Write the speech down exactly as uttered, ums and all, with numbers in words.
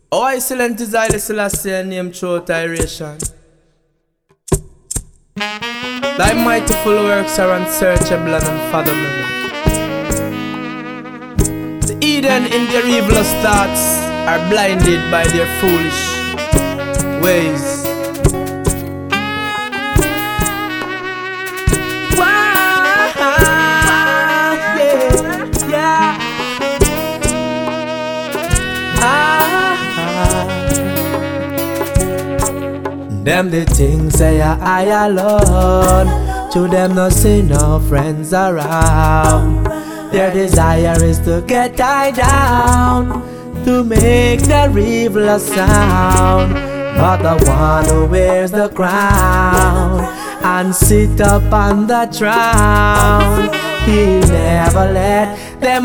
How excellent is Haile Selassie name through tiration? Thy mightyful works are unsearchable and unfathomable. The Eden in their evil thoughts are blinded by their foolish ways. Them the things say I alone, to them no see no friends around. Their desire is to get I down, to make their evil a sound. But the one who wears the crown and sit up on the throne, he'll never let them